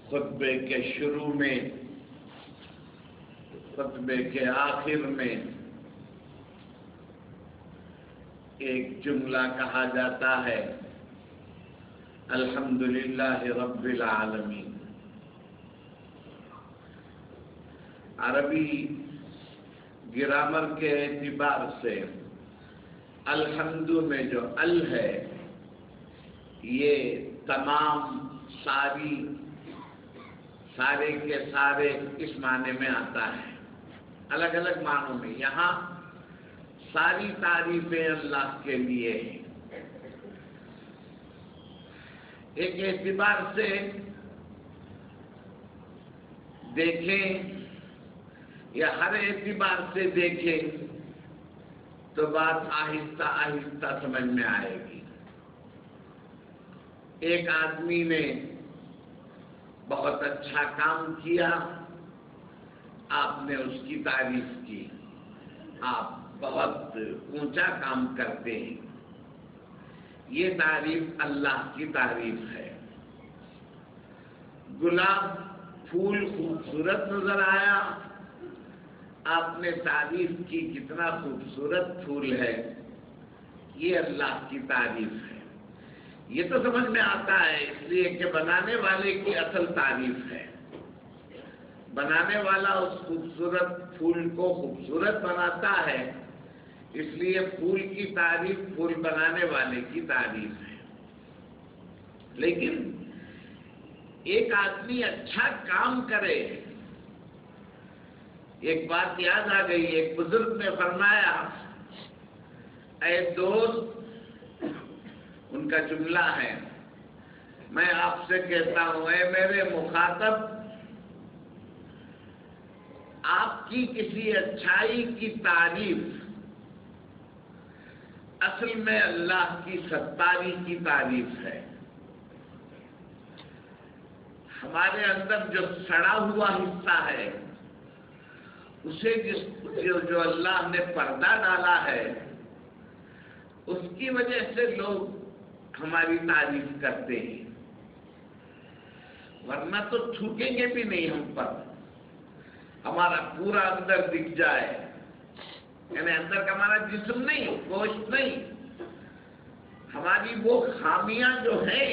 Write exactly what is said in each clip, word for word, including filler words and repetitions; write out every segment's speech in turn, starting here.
خطبے کے شروع میں، خطبے کے آخر میں ایک جملہ کہا جاتا ہے، الحمدللہ رب العالمین۔ عربی گرامر کے اعتبار سے الحمد میں جو ال ہے یہ تمام ساری سارے کے سارے اس معنی میں آتا ہے، الگ الگ معنوں میں۔ یہاں ساری تعریفیں اللہ کے لیے ہیں۔ ایک اعتبار سے دیکھیں یا ہر اعتبار سے دیکھیں تو بات آہستہ آہستہ سمجھ میں آئے گی۔ ایک آدمی نے بہت اچھا کام کیا، آپ نے اس کی تعریف کی، آپ بہت اونچا کام کرتے ہیں، یہ تعریف اللہ کی تعریف ہے۔ گلاب پھول خوبصورت نظر آیا، آپ نے تعریف کی کتنا خوبصورت پھول ہے، یہ اللہ کی تعریف ہے۔ یہ تو سمجھ میں آتا ہے اس لیے کہ بنانے والے کی اصل تعریف ہے۔ بنانے والا اس خوبصورت پھول کو خوبصورت بناتا ہے، اس لیے پھول کی تعریف پھول بنانے والے کی تعریف ہے۔ لیکن ایک آدمی اچھا کام کرے، ایک بات یاد آ گئی، ایک بزرگ نے فرمایا، اے دوست، ان کا جملہ ہے، میں آپ سے کہتا ہوں، اے میرے مخاطب، آپ کی کسی اچھائی کی تعریف اصل میں اللہ کی ستاری کی تعریف ہے۔ ہمارے اندر جو سڑا ہوا حصہ ہے، اسے جس جو, جو اللہ نے پردہ ڈالا ہے، اس کی وجہ سے لوگ ہماری تعریف کرتے ہیں، ورنہ تو تھوکیں گے بھی نہیں ہم پر۔ ہمارا پورا اندر دکھ جائے، یعنی اندر کا ہمارا جسم نہیں، گوشت نہیں، ہماری وہ خامیاں جو ہیں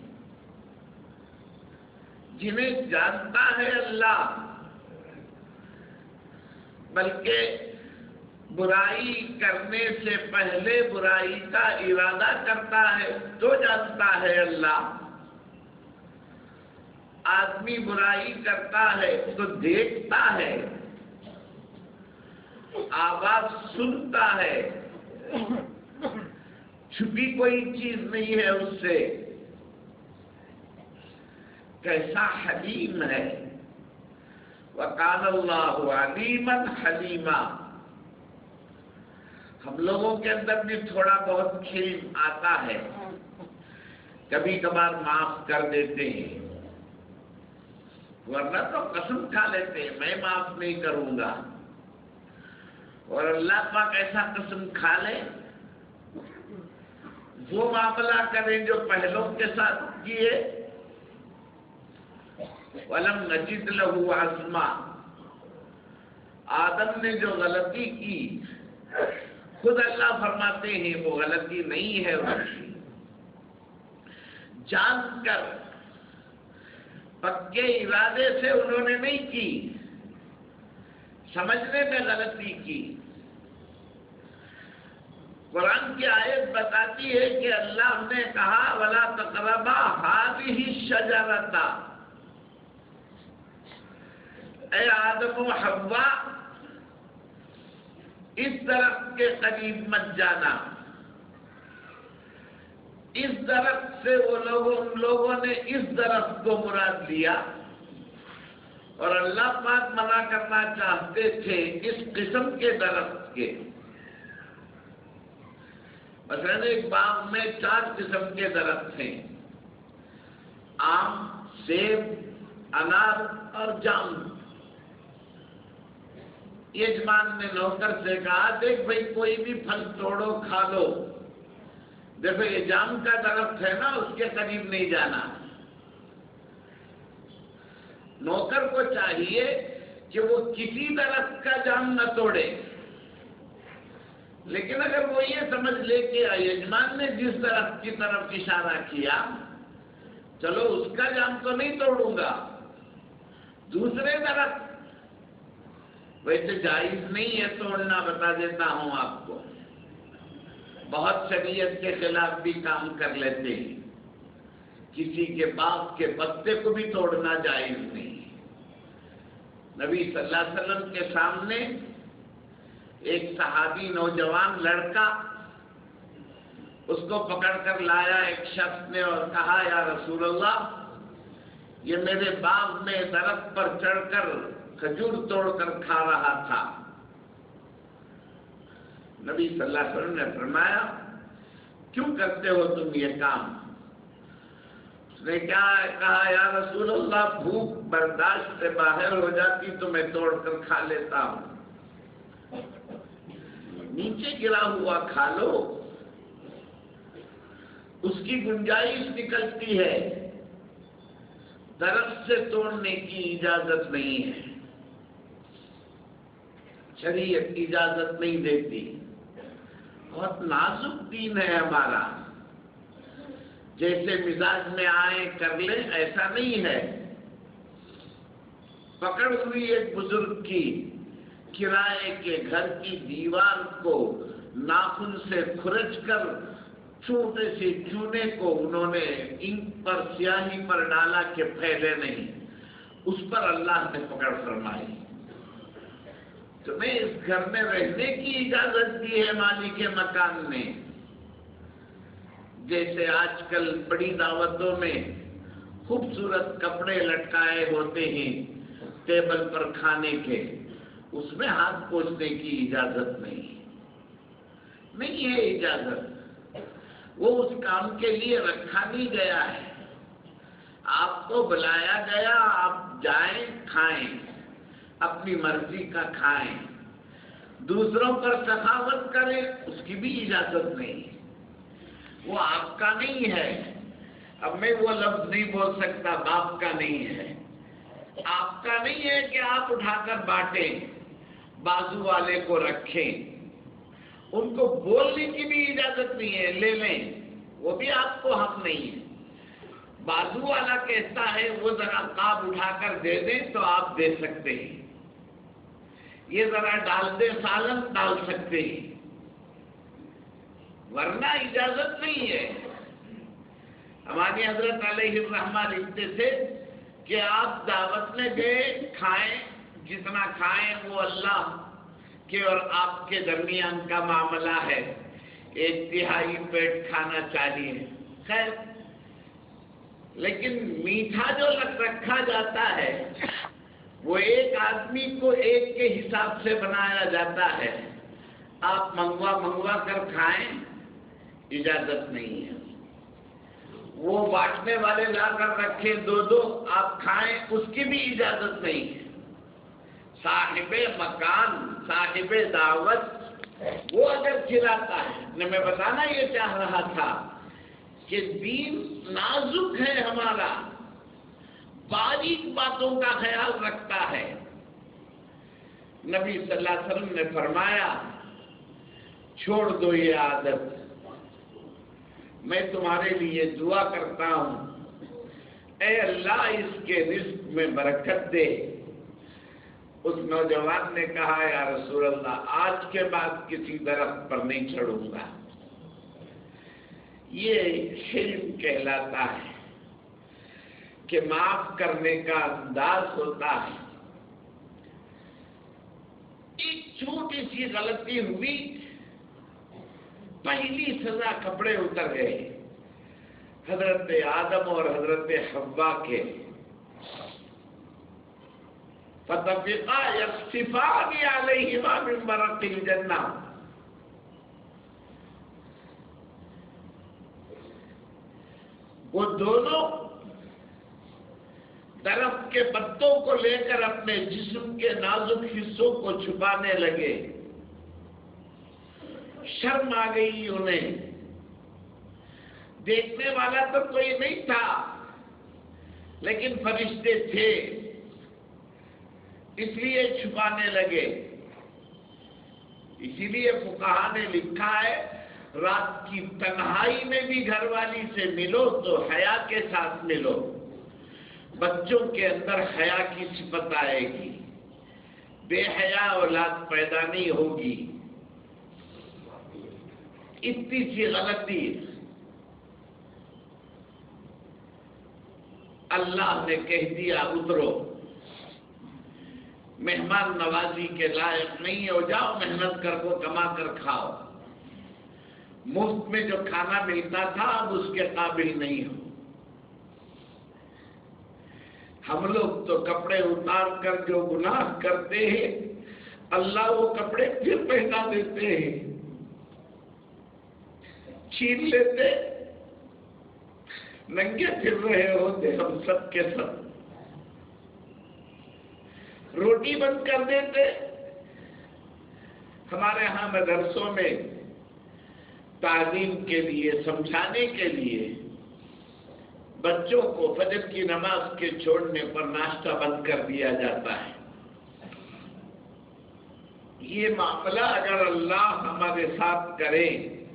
جنہیں جانتا ہے اللہ، بلکہ برائی کرنے سے پہلے برائی کا ارادہ کرتا ہے تو جانتا ہے اللہ۔ آدمی برائی کرتا ہے تو دیکھتا ہے، آواز سنتا ہے، چھپی کوئی چیز نہیں ہے اس سے۔ کیسا حلیم ہے، وَقَالَ اللَّهُ عَلِيمًا حَلِيمًا۔ ہم لوگوں کے اندر بھی تھوڑا بہت کھیل آتا ہے، کبھی کبھار معاف کر دیتے ہیں، ورنہ تو قسم کھا لیتے ہیں میں معاف نہیں کروں گا، اور اللہ پاک ایسا قسم کھا لے، وہ معاملہ کریں جو پہلوں کے ساتھ کیے، وَلَمْ نَجِدْ لَهُ عَزْمًا۔ آدم نے جو غلطی کی، خود اللہ فرماتے ہیں وہ غلطی نہیں ہے ان کی، جان کر پکے ارادے سے انہوں نے نہیں کی، سمجھنے میں غلطی کی۔ قرآن کی آیت بتاتی ہے کہ اللہ نے کہا وَلَا تَقْرَبَا هَٰذِهِ الشَّجَرَةَ، اے آدم و حوا، اس درخت کے قریب مت جانا۔ اس درخت سے وہ لوگوں ان لوگوں نے اس درخت کو مراد لیا، اور اللہ پاک منع کرنا چاہتے تھے اس قسم کے درخت کے۔ مثلاً ایک باغ میں چار قسم کے درخت ہیں، آم، سیب، انار اور جام۔ یجمان نے نوکر سے کہا، دیکھ بھائی کوئی بھی پھل توڑو کھا لو، دیکھو یہ جام کا درخت ہے نا، اس کے قریب نہیں جانا۔ نوکر کو چاہیے کہ وہ کسی درخت کا جام نہ توڑے، لیکن اگر وہ یہ سمجھ لے کہ یجمان نے جس درخت کی طرف اشارہ کیا چلو اس کا جام تو نہیں توڑوں گا، دوسرے درخت ویسے جائز نہیں ہے توڑنا، بتا دیتا ہوں آپ کو، بہت شریعت کے خلاف بھی کام کر لیتے ہیں، کسی کے باغ کے پتے کو بھی توڑنا جائز نہیں۔ نبی صلی اللہ علیہ وسلم کے سامنے ایک صحابی نوجوان لڑکا، اس کو پکڑ کر لایا ایک شخص نے اور کہا یا رسول اللہ یہ میرے باغ میں درخت پر چڑھ کر کھجور توڑ کر کھا رہا تھا۔ نبی صلی اللہ علیہ وسلم نے فرمایا کیوں کرتے ہو تم یہ کام؟ اس نے کیا کہا یا رسول اللہ بھوک برداشت سے باہر ہو جاتی تو میں توڑ کر کھا لیتا ہوں۔ نیچے گرا ہوا کھا لو، اس کی گنجائش نکلتی ہے، درخت سے توڑنے کی اجازت نہیں ہے، شریعت اجازت نہیں دیتی۔ بہت نازک دین ہے ہمارا، جیسے مزاج میں آئے کر لیں ایسا نہیں ہے۔ پکڑ ہوئی ایک بزرگ کی کرائے کے گھر کی دیوار کو ناخن سے کھرچ کر چھوٹے سے چونے کو انہوں نے انک پر سیاہی پر ڈالا کہ پھیلے نہیں، اس پر اللہ نے پکڑ فرمائی۔ تمہیں اس گھر میں رہنے کی اجازت دی ہے مالک مکان نے، جیسے آج کل بڑی دعوتوں میں خوبصورت کپڑے لٹکائے ہوتے ہیں ٹیبل پر کھانے کے، اس میں ہاتھ پوچھنے کی اجازت نہیں نہیں ہے اجازت، وہ اس کام کے لیے رکھا نہیں گیا ہے۔ آپ کو بلایا گیا، آپ جائیں کھائیں، اپنی مرضی کا کھائیں، دوسروں پر سخاوت کریں اس کی بھی اجازت نہیں، وہ آپ کا نہیں ہے۔ اب میں وہ لفظ نہیں بول سکتا، باپ کا نہیں ہے، آپ کا نہیں ہے کہ آپ اٹھا کر بانٹیں، بازو والے کو رکھیں، ان کو بولنے کی بھی اجازت نہیں ہے، لے لیں، وہ بھی آپ کو حق نہیں ہے۔ بازو والا کہتا ہے وہ ذرا قاب اٹھا کر دے دیں تو آپ دے سکتے ہیں، یہ ذرا ڈال دیں سالن ڈال سکتے ہیں، ورنہ اجازت نہیں ہے۔ ہماری حضرت علیہ الرحمہ لکھتے تھے کہ آپ دعوت میں گئے، کھائیں، جتنا کھائیں وہ اللہ کے اور آپ کے درمیان کا معاملہ ہے، ایک تہائی پیٹ کھانا چاہیے، خیر، لیکن میٹھا جو رکھا جاتا ہے وہ ایک آدمی کو ایک کے حساب سے بنایا جاتا ہے، آپ منگوا منگوا کر کھائیں اجازت نہیں ہے۔ وہ بانٹنے والے لا کر رکھے دو دو، آپ کھائیں اس کی بھی اجازت نہیں ہے۔ صاحب مکان، صاحب دعوت وہ اگر کھلاتا ہے، میں بتانا یہ چاہ رہا تھا کہ دین نازک ہے ہمارا، باریک باتوں کا خیال رکھتا ہے۔ نبی صلی اللہ علیہ وسلم نے فرمایا چھوڑ دو یہ عادت، میں تمہارے لیے دعا کرتا ہوں اے اللہ اس کے رزق میں برکت دے۔ اس نوجوان نے کہا یا رسول اللہ آج کے بعد کسی درخت پر نہیں چڑھوں گا۔ یہ حلم کہلاتا ہے کہ معاف کرنے کا انداز ہوتا ہے۔ ایک چھوٹی سی غلطی ہوئی، پہلی سزا کپڑے اتر گئے حضرت آدم اور حضرت حوا کے، فَطَفِقَا يَخْصِفَانِ عَلَيْهِمَا مِن وَرَقِ الْجَنَّةِ، وہ دونوں درخت کے پتوں کو لے کر اپنے جسم کے نازک حصوں کو چھپانے لگے۔ شرم آ گئی انہیں، دیکھنے والا تو کوئی نہیں تھا لیکن فرشتے تھے، اس لیے چھپانے لگے. اسی لیے فقہا نے لکھا ہے رات کی تنہائی میں بھی گھر والی سے ملو تو حیا کے ساتھ ملو. بچوں کے اندر حیا کی صفت آئے گی، بے حیا اولاد پیدا نہیں ہوگی. اتنی سی غلطی اللہ نے کہہ دیا اترو، مہمان نوازی کے لائق نہیں ہو، جاؤ محنت کر کو کما کر کھاؤ. مفت میں جو کھانا ملتا تھا اب اس کے قابل نہیں ہو. ہم لوگ تو کپڑے اتار کر جو گناہ کرتے ہیں اللہ وہ کپڑے پھر پہنا دیتے ہیں، چھین لیتے، ننگے پھر رہے ہوتے ہم سب کے سب. روٹی بند کر دیتے. ہمارے ہاں مدرسوں میں تعلیم کے لیے، سمجھانے کے لیے بچوں کو فجر کی نماز کے چھوڑنے پر ناشتہ بند کر دیا جاتا ہے. یہ معاملہ اگر اللہ ہمارے ساتھ کرے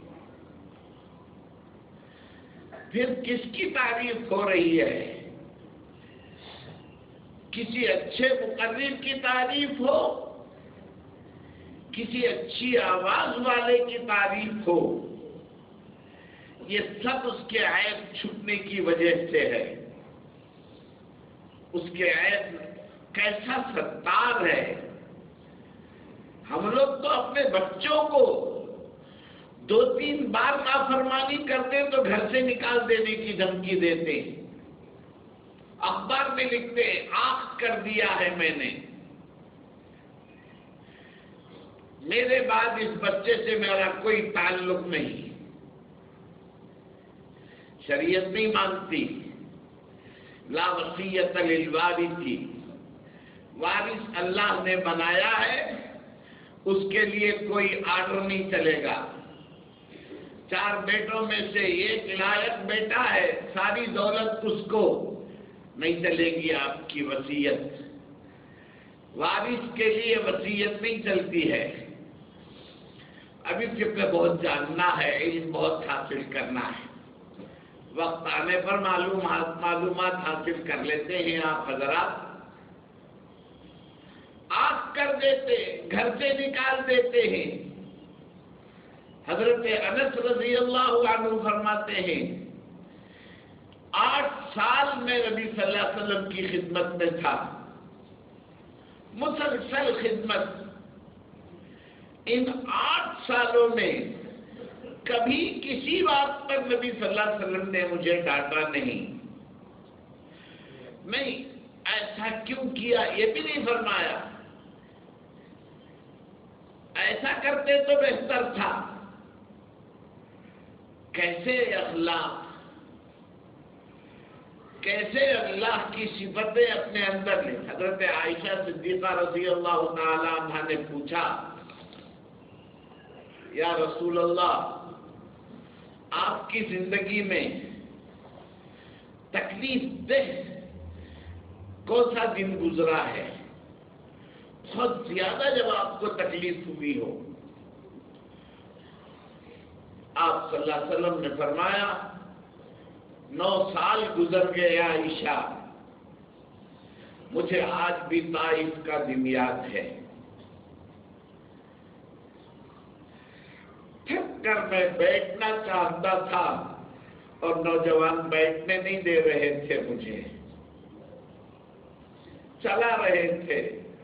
پھر کس کی تعریف ہو رہی ہے؟ کسی اچھے مقرر کی تعریف ہو، کسی اچھی آواز والے کی تعریف ہو، یہ سب اس کے عیب چھپنے کی وجہ سے ہے. اس کے عیب کیسا ستار ہے. ہم لوگ تو اپنے بچوں کو دو تین بار نافرمانی کرتے تو گھر سے نکال دینے کی دھمکی دیتے، اخبار میں لکھتے آنکھ کر دیا ہے میں نے، میرے بعد اس بچے سے میرا کوئی تعلق نہیں. شریعت نہیں مانتی. لا وصیت للوارث، وارث اللہ نے بنایا ہے، اس کے لیے کوئی آرڈر نہیں چلے گا. چار بیٹوں میں سے ایک لائق بیٹا ہے، ساری دولت اس کو، نہیں چلے گی آپ کی وصیت. وارث کے لیے وصیت نہیں چلتی ہے. ابھی فقہ بہت جاننا ہے، علم بہت حاصل کرنا ہے. وقت آنے پر معلومات معلومات حاصل کر لیتے ہیں آپ حضرات. آنکھ کر دیتے، گھر سے نکال دیتے ہیں. حضرت انس رضی اللہ عنہ فرماتے ہیں آٹھ سال میں نبی صلی اللہ علیہ وسلم کی خدمت میں تھا، مسلسل خدمت. ان آٹھ سالوں میں کبھی کسی بات پر نبی صلی اللہ علیہ وسلم نے مجھے ڈانٹا نہیں. میں ایسا کیوں کیا یہ بھی نہیں فرمایا. ایسا کرتے تو بہتر تھا. کیسے اخلاق، کیسے اللہ کی صفتیں اپنے اندر لے. حضرت عائشہ صدیقہ رضی اللہ تعالی عنہا نے پوچھا یا رسول اللہ آپ کی زندگی میں تکلیف دہ کون سا دن گزرا ہے؟ بہت زیادہ جب آپ کو تکلیف ہوئی ہو. آپ صلی اللہ علیہ وسلم نے فرمایا نو سال گزر گئے عائشہ، مجھے آج بھی طائف کا دن یاد ہے. تھک کر میں بیٹھنا چاہتا تھا اور نوجوان بیٹھنے نہیں دے رہے تھے، مجھے چلا رہے تھے.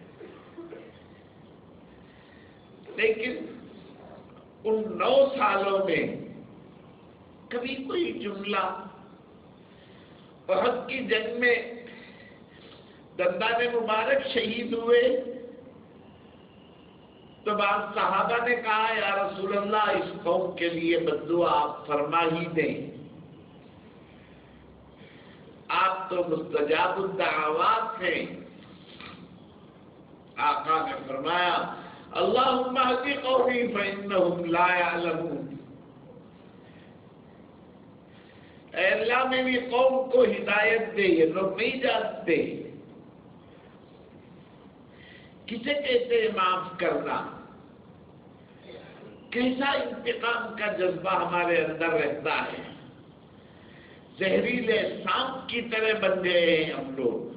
لیکن ان نو سالوں میں کبھی کوئی جملہ، احد کی جنگ میں دندان مبارک شہید ہوئے تو بعض صحابہ نے کہا یا رسول اللہ اس قوم کے لیے بددعا آپ فرما ہی دیں، آپ تو مستجاب الدعوات ہیں. آقا نے فرمایا اللہم اہد قومی فإنہم لا يعلمون. اے اللہ میری قوم کو ہدایت دے، یہ لوگ نہیں جانتے. کسے کہتے ہیں معاف کرنا؟ کیسا انتقام کا جذبہ ہمارے اندر رہتا ہے؟ زہریلے سانپ کی طرح بن گئے ہیں ہم لوگ،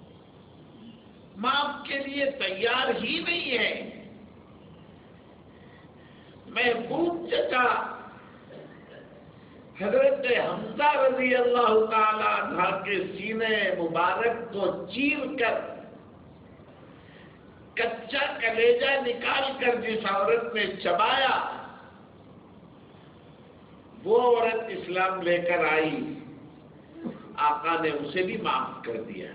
معاف کے لیے تیار ہی نہیں ہے۔ محبوب چچا حضرت حمزہ رضی اللہ تعالی عنہ کے سینے مبارک کو چیر کر کچا کلیجہ نکال کر جس عورت نے چبایا، وہ عورت اسلام لے کر آئی، آقا نے اسے بھی معاف کر دیا۔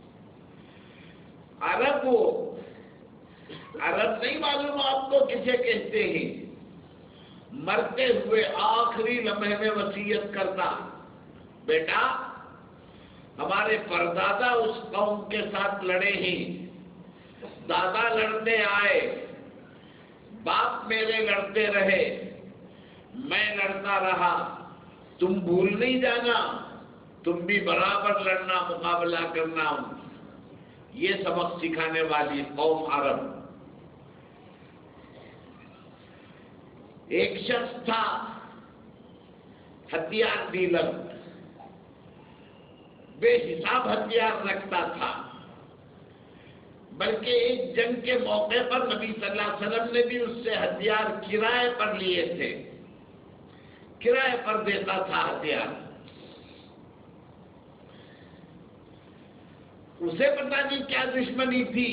عرب وہ عرب نہیں معلوم آپ کو کسے کہتے ہیں؟ مرتے ہوئے آخری لمحے میں وصیت کرتا، بیٹا ہمارے پردادا اس قوم کے ساتھ لڑے ہیں، دادا لڑتے آئے، باپ میرے لڑتے رہے، میں لڑتا رہا، تم بھول نہیں جانا، تم بھی برابر لڑنا، مقابلہ کرنا۔ یہ سبق سکھانے والی قوم عرب۔ ایک شخص تھا ہتھیار ڈیلر، بے حساب ہتھیار رکھتا تھا، بلکہ ایک جنگ کے موقع پر نبی صلی اللہ علیہ وسلم نے بھی اس سے ہتھیار کرائے پر لیے تھے، کرائے پر دیتا تھا ہتھیار۔ اسے پتہ نہیں کیا دشمنی تھی،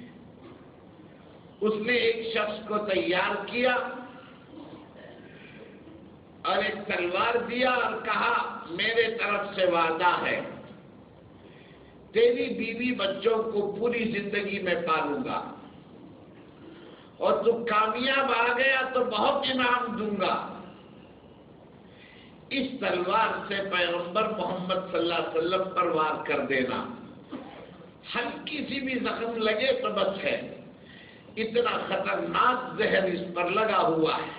اس نے ایک شخص کو تیار کیا اور ایک تلوار دیا اور کہا میرے طرف سے وعدہ ہے، تیری بیوی بچوں کو پوری زندگی میں پالوں گا، اور تو کامیاب آ گیا تو بہت انعام دوں گا۔ اس تلوار سے پیغمبر محمد صلی اللہ علیہ وسلم پر وار کر دینا، ہلکی سی بھی زخم لگے تو بس ہے، اتنا خطرناک زہر اس پر لگا ہوا ہے۔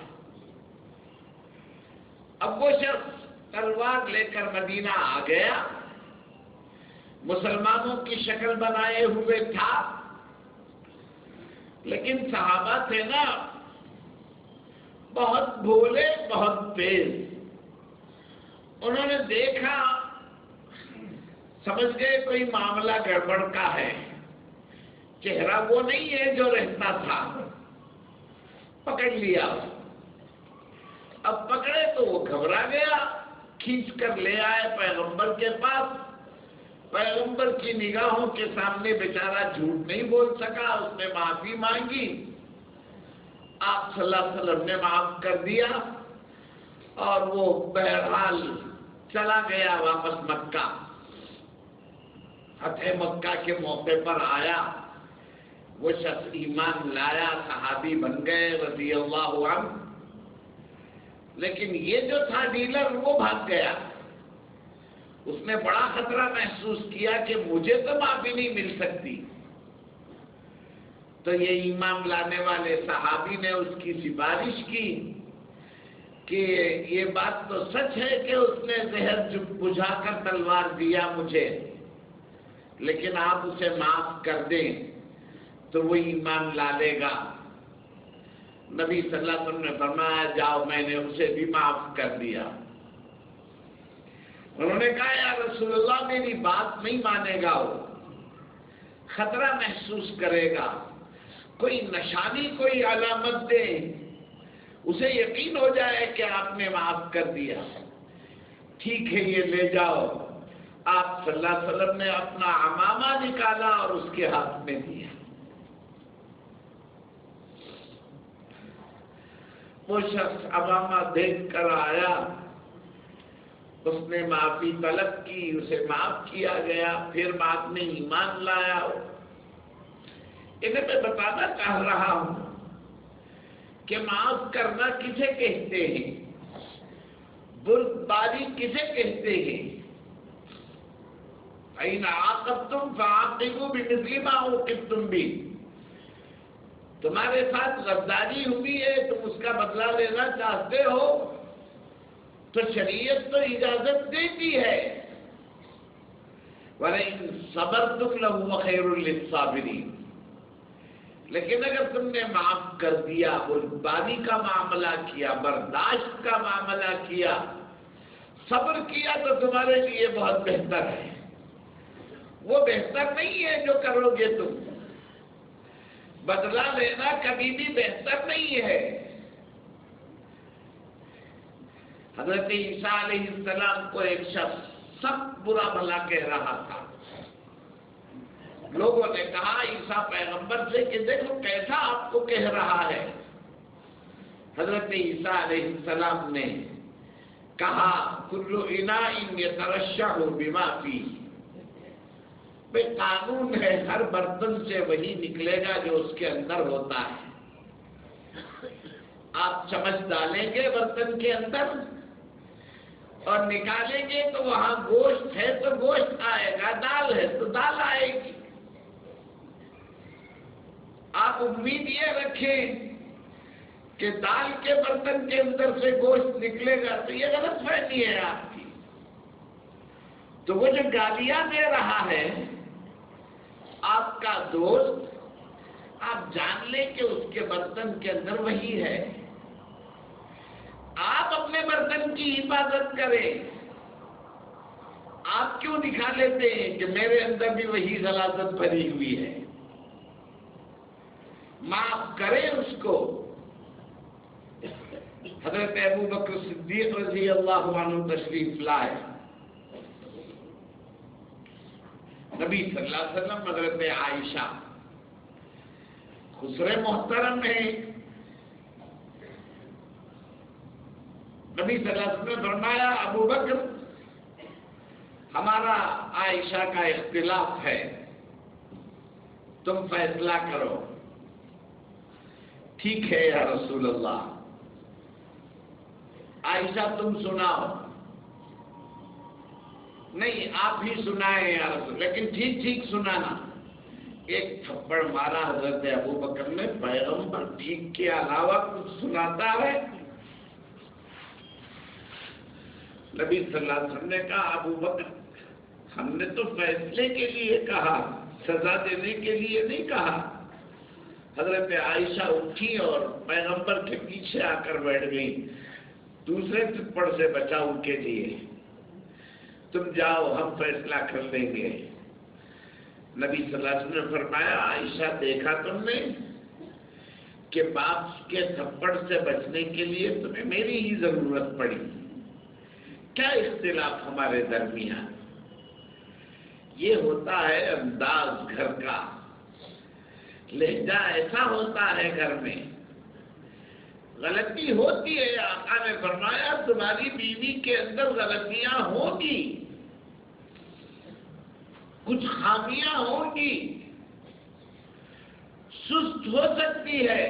اب وہ شخص تلوار لے کر مدینہ آ گیا، مسلمانوں کی شکل بنائے ہوئے تھا، لیکن صحابہ تھے نا بہت بھولے، بہت تیز۔ انہوں نے دیکھا، سمجھ گئے کوئی معاملہ گڑبڑ کا ہے، چہرہ وہ نہیں ہے جو رہتا تھا، پکڑ لیا۔ اب پکڑے تو وہ گھبرا گیا، کھینچ کر لے آئے پیغمبر کے پاس۔ پیغمبر کی نگاہوں کے سامنے بیچارہ جھوٹ نہیں بول سکا، اس نے معافی مانگی، آپ صلی اللہ علیہ وسلم نے معاف کر دیا، اور وہ بہرحال چلا گیا واپس مکہ۔ فتح مکہ کے موقع پر آیا، وہ شخص ایمان لایا، صحابی بن گئے رضی اللہ عنہ، لیکن یہ جو تھا ڈیلر وہ بھاگ گیا۔ اس نے بڑا خطرہ محسوس کیا کہ مجھے تو معافی نہیں مل سکتی، تو یہ ایمان لانے والے صحابی نے اس کی سفارش کی کہ یہ بات تو سچ ہے کہ اس نے زہر بجھا کر تلوار دیا مجھے، لیکن آپ اسے معاف کر دیں تو وہ ایمان لا لے گا۔ نبی صلی اللہ علیہ وسلم نے فرمایا جاؤ، میں نے اسے بھی معاف کر دیا۔ انہوں نے کہا یا رسول اللہ میری بات نہیں مانے گا، وہ خطرہ محسوس کرے گا، کوئی نشانی کوئی علامت دے، اسے یقین ہو جائے کہ آپ نے معاف کر دیا۔ ٹھیک ہے یہ لے جاؤ۔ آپ صلی اللہ علیہ وسلم نے اپنا عمامہ نکالا اور اس کے ہاتھ میں دیا۔ وہ شخص عمامہ دیکھ کر آیا، اس نے معافی طلب کی، اسے معاف کیا گیا، پھر بعد میں ایمان لایا۔ انہیں میں بتانا چاہ رہا ہوں کہ معاف کرنا کسے کہتے ہیں، بردباری کسے کہتے ہیں۔ فَإِنْ عَاقَبْتُمْ فَعَاقِبُوا بِمِثْلِ مَا عُوقِبْتُمْ بِهِ۔ تمہارے ساتھ غداری ہوئی ہے، تم اس کا بدلہ لینا چاہتے ہو تو شریعت تو اجازت دیتی ہے، وَلَئِنْ صَبَرْتُمْ لَهُوَ خَيْرٌ لِلصَّابِرِينَ۔ لیکن اگر تم نے معاف کر دیا، بردباری کا معاملہ کیا، برداشت کا معاملہ کیا، صبر کیا، تو تمہارے لیے بہت بہتر ہے۔ وہ بہتر نہیں ہے جو کرو گے تم، بدلہ لینا کبھی بھی بہتر نہیں ہے۔ حضرت عیسیٰ علیہ السلام کو ایک شخص سخت برا بھلا کہہ رہا تھا۔ لوگوں نے کہا عیسیٰ پیغمبر سے کہ دیکھو کیسا آپ کو کہہ رہا ہے۔ حضرت عیسیٰ علیہ السلام نے کہا کل اناء یترشح بما فیہ، بے قانون ہے، ہر برتن سے وہی نکلے گا جو اس کے اندر ہوتا ہے۔ آپ چمچ ڈالیں گے برتن کے اندر اور نکالیں گے تو وہاں گوشت ہے تو گوشت آئے گا، دال ہے تو دال آئے گی۔ آپ امید یہ رکھیں کہ دال کے برتن کے اندر سے گوشت نکلے گا، تو یہ غلط فہمی ہے آپ کی۔ تو وہ جو گالیاں دے رہا ہے آپ کا دوست، آپ جان لیں کہ اس کے برتن کے اندر وہی ہے۔ آپ اپنے برتن کی حفاظت کریں۔ آپ کیوں دکھا لیتے ہیں کہ میرے اندر بھی وہی غلاظت بھری ہوئی ہے؟ معاف کریں اس کو۔ حضرت ابو بکر صدیق رضی اللہ عنہ تشریف لائے، نبی صلی اللہ علیہ وسلم حضرت عائشہ خسرے محترم ہے، نبی صلی اللہ علیہ وسلم نے فرمایا ابو بکر ہمارا عائشہ کا اختلاف ہے، تم فیصلہ کرو۔ ٹھیک ہے یا رسول اللہ، عائشہ تم سناؤ۔ نہیں آپ ہی سنائیں یا رسول، لیکن ٹھیک ٹھیک سنانا۔ ایک تھپڑ مارا حضرت ابو بکر نے، پیغمبر ٹھیک کے علاوہ کچھ سناتا ہے؟ نبی صلی اللہ علیہ وسلم نے کہا ابو بکر ہم نے تو فیصلے کے لیے کہا، سزا دینے کے لیے نہیں کہا۔ حضرت عائشہ اٹھی اور پیغمبر کے پیچھے آ کر بیٹھ گئی، دوسرے تھپڑ سے بچاؤ کے لیے۔ تم جاؤ ہم فیصلہ کر لیں گے۔ نبی صلی اللہ علیہ وسلم نے فرمایا عائشہ دیکھا تم نے کہ باپ کے تھپڑ سے بچنے کے لیے تمہیں میری ہی ضرورت پڑی، کیا اختلاف ہمارے درمیان؟ یہ ہوتا ہے انداز گھر کا، لہجہ ایسا ہوتا ہے گھر میں۔ غلطی ہوتی ہے، آقا نے فرمایا تمہاری بیوی کے اندر غلطیاں ہوں گی، کچھ خامیاں ہوں گی، سست ہو سکتی ہے،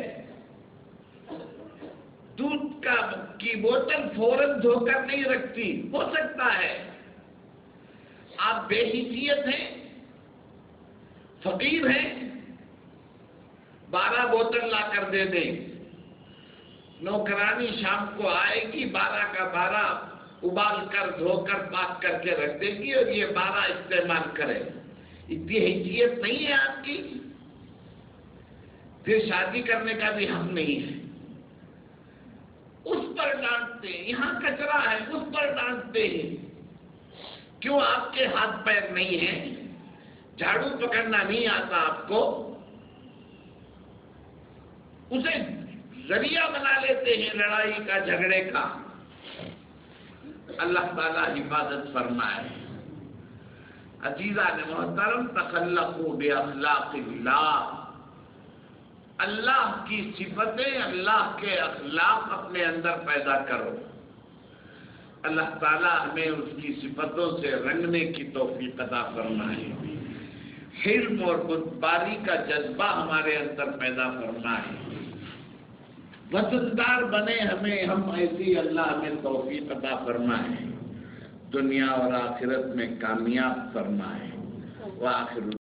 دودھ کا کی بوتل فوراً دھو کر نہیں رکھتی، ہو سکتا ہے۔ آپ بے حیثیت ہیں، فقیر ہیں، بارہ بوتل لا کر دے دیں، نوکرانی شام کو آئے گی، بارہ کا بارہ ابال کر دھو کر پاک کر کے رکھ دے گی اور یہ بارہ استعمال کرے۔ اتنی حیثیت نہیں ہے آپ کی؟ پھر شادی کرنے کا بھی حق نہیں ہے۔ اس پر ڈانٹتے ہیں، یہاں کچرا ہے اس پر ڈانٹتے ہیں۔ کیوں آپ کے ہاتھ پیر نہیں ہیں؟ جھاڑو پکڑنا نہیں آتا آپ کو؟ اسے ذریعہ بنا لیتے ہیں لڑائی کا، جھگڑے کا۔ اللہ تعالیٰ حفاظت فرمائے۔ عزیزان محترم، تخلقوا باخلاق اللہ، اللہ کی صفتیں، اللہ کے اخلاق اپنے اندر پیدا کرو۔ اللہ تعالیٰ ہمیں اس کی صفتوں سے رنگنے کی توفیق عطا فرمائے، حلم اور بردباری کا جذبہ ہمارے اندر پیدا فرمائے، وطندار بنے ہمیں، ہم ایسی اللہ ہمیں توفیق عطا فرمائے، دنیا اور آخرت میں کامیاب فرمائے۔ وآخر